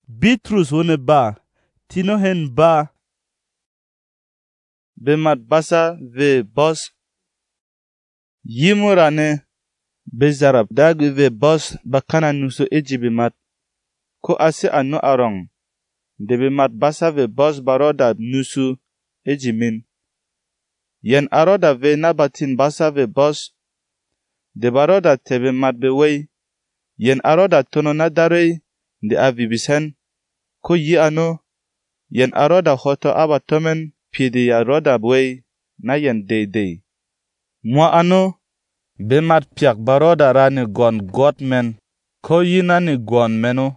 Bitrus wone ba, tino hen ba. Be mat basa ve bos. Yimurane be zarab dagwi ve bos bakana nuso eji be mat. Ko ase anu arong. De be mat basa ve bos baroda nusu eji min. Yen aroda ve nabatin basa ve bos. De baroda tebe mat be wey. Yen aroda tono na darey de avibisen. Ko yi ano. Yen aroda hoto abatomen pidi ya roda wey na yen dey. Mwa ano. Be mat piak baroda rani gon got men. Ko yi nani gon meno.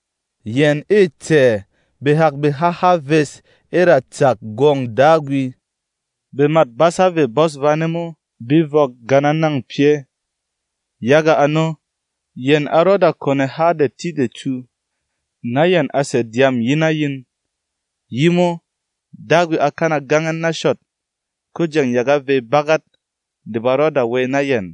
Yen ete be hak be haha ves era tsak gong dagwi. Be mat basa ve bos vanemo bivok gananang pie. Yaga ano. Yen aroda kone hade tide tu. Na yen ase diam yina yin. Yimo. Dagwi akana gangan na shot. Kujang yaga ve bagat. De baroda we na yen.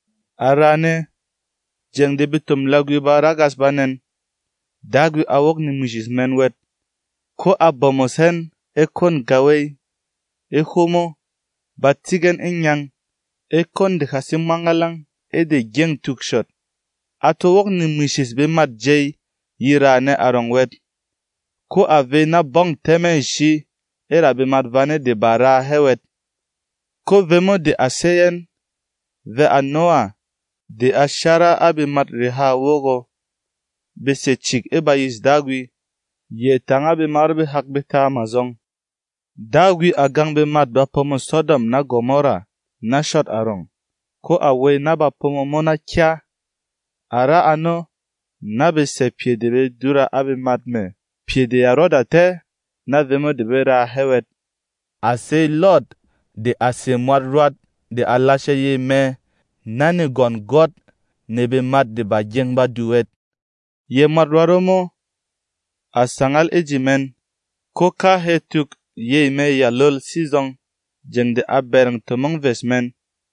Arane. Jeng de bitum lagwi baragas banen. Dagwi awok ni mujis men wet. Ko abomosen. E kon gawey. E homo. Batigen inyang. E kon de hasim mangalang. E de jeng tuk shot. Ato wok ni mujis be mat jay. Yirane arong wet. Ko ave na bong temen shi. Era be mat vane de bara hewet. Ko vemo de aseyen. Ve anoa. De ashara abe mat reha wogo. Be se chik eba yis dagwi. Ye tanga be marbe hak beta amazong. Dagwi agang be mat bapomo Sodom na Gomora. Na shot arong. Ko awe na bapomo mona kya. Ara ano. Na be se piede be dura abe mat me. Piede ya roda te. Na vemo de be ra hewet. Ase Lord. De ase mwadruat. De alashe ye me. Nani gon God. Nebe mat de ba jeng ba duet. Ye mwadwaromo. Asangal ejimen. Ko ka hetuk. Ye me ya lol sizong. Jeng de aberang tomong vesmen.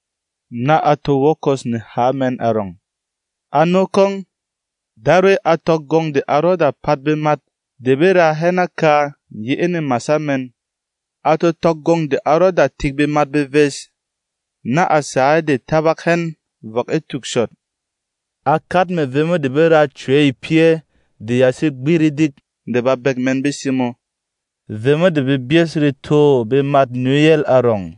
Na ato wokos ni hamen arong. Ano kong. Darwe ato gong de aroda patbe mat. Debe ra hena ka. Ye ene masamen. Ato tok gong de aroda tikbe mat be ves. Na asae de tabak hen. Vok etuk shot. Akat me vemo debe ra chwe pie. De yase gbiridik. De ba begmen besimo. Vemo debe biesre to. Be mat nuyel arong.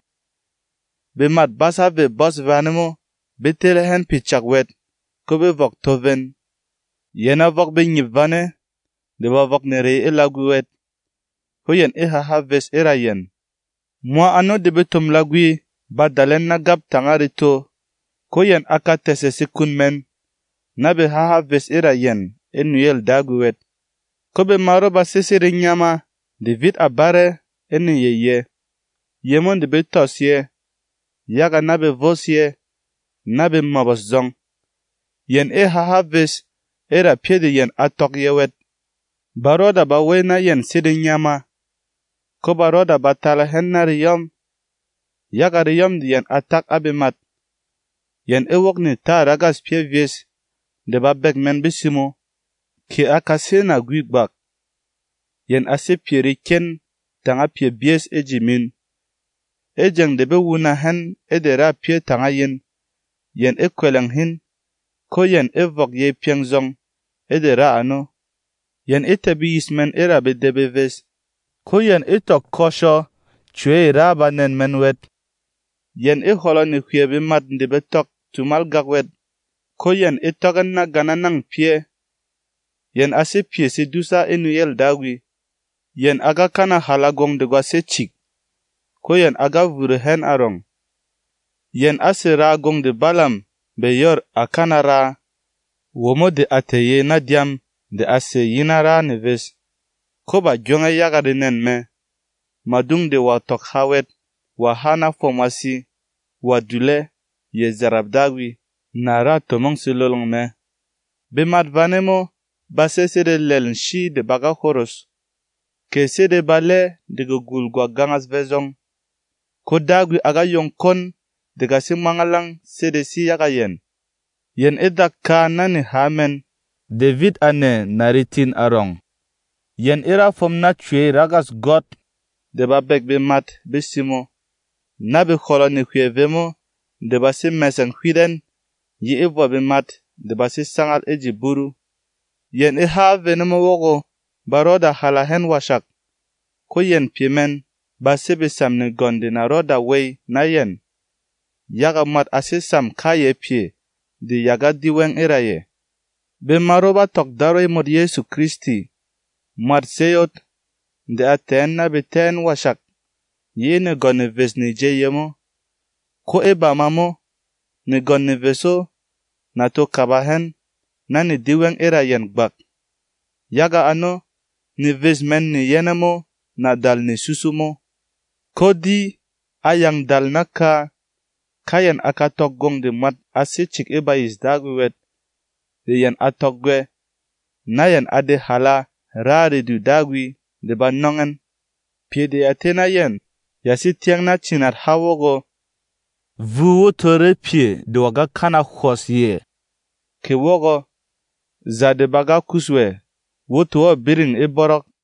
Be mat basa ve bos vanemo. Be tele hen pichak wet. Ko be vok toven. Yena vok be nyip vane. De ba vok nere elagwi wet. Ho yen haha ves era yen. Mwa ano debe tom lagwi. Ba dalen na gap tangari to. Ko yen aka tese sikun men. Na be haha ves era yen. Nuyel dagwi wet. Ko be maro ba sesere nyama. De vit abare. Eni ye. Yemon de be tos ye. Yaga na be vos ye. Na be mabos zong. Yen haha ves. Era piede yen atok ye wet. Baroda ba we na yen sede nyama. Ko baroda ba tala hen na riyom. Yaga riyom di yen atak abe mat. Yen wok ni ta ragas pie vies. De ba begmen besimo. Ki akase na gwigbak. Yen ase pie riken. Tanga pie bies ejimin. Ejeng debe wuna hen. Edera pie tanga yen. Yen kweleng hin. Ko yen vok ye pieng zong. Edera ano. Yen tebi yismen era be debe ves. Ko yen tok kosho. Chwe raba nen men wet. Yen holo ni khwebe mat debe tok. Tumal gagwet. Ko yen togan na gananang pie. Yen ase pie se dusa nuyel dagwi. Yen aga kana halagong de gwa se chik. Ko yen aga vure hen arong. Yen ase ra gong de balam. Be yor akana ra. Womo de ateye na diam. De ase yina ra ne ves. Ko ba jonga yaga de nen me. Madung de wa tok hawet. Wa hana formasi. Wa dule. Ye zarab dagwi. Na ra tomong se lolong me. Be mat vanemo. Ba se de lel nshi de baga horos. Ke se de bale. De gul gwa gangas vezong. Ko dagwi aga yon kon. De gasi mangalang. Se de si yaga yen. Yen edak ka nani hamen. David ane naritin arong. Yen ira fom na chwe ragas God de ba bek be mat be simo. Na be kholo ni khwe vemo de ba si meseng khwiden yi evo be mat de ba si sangal eji buru. Yen ha venemo wogo baroda hala hen washak. Ko yen piemen ba si be sam ni gondi na roda wey na yen. Yaga mat asi sam kaye pie di yaga diwen iraye. Be maroba tok daroi mod Yesu Kristi. Mat seyot de aten na be ten washak. Ye ne gon ni ves ni je yemo. Ko eba mamo ni gon ni veso na to kabahen na ni diwen irayen gbak. Yaga ano ni ves men ni yenamo na dal ni susumo. Ko di ayang dal na kayen akatok gong de mat asi chik eba is dagwet. De yen atokgwe na yen ade hala rari du dagwi de ba nongen. Pie de atena yen yasi tiang na chinat hawogo vuwo tore pie de waga kana khos ye. Ke wogo za de baga kuswe woto biring e borok